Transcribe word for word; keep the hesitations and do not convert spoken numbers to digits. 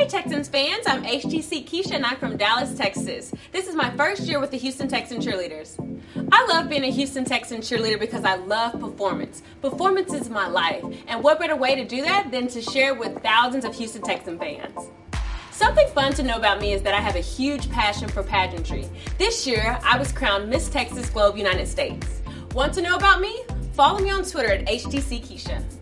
Texans fans, I'm H T C Keisha and I'm from Dallas, Texas. This is my first year with the Houston Texans cheerleaders. I love being a Houston Texans cheerleader because I love performance. Performance is my life, and what better way to do that than to share it with thousands of Houston Texans fans. Something fun to know about me is that I have a huge passion for pageantry. This year, I was crowned Miss Texas Globe United States. Want to know about me? Follow me on Twitter at H T C Keisha.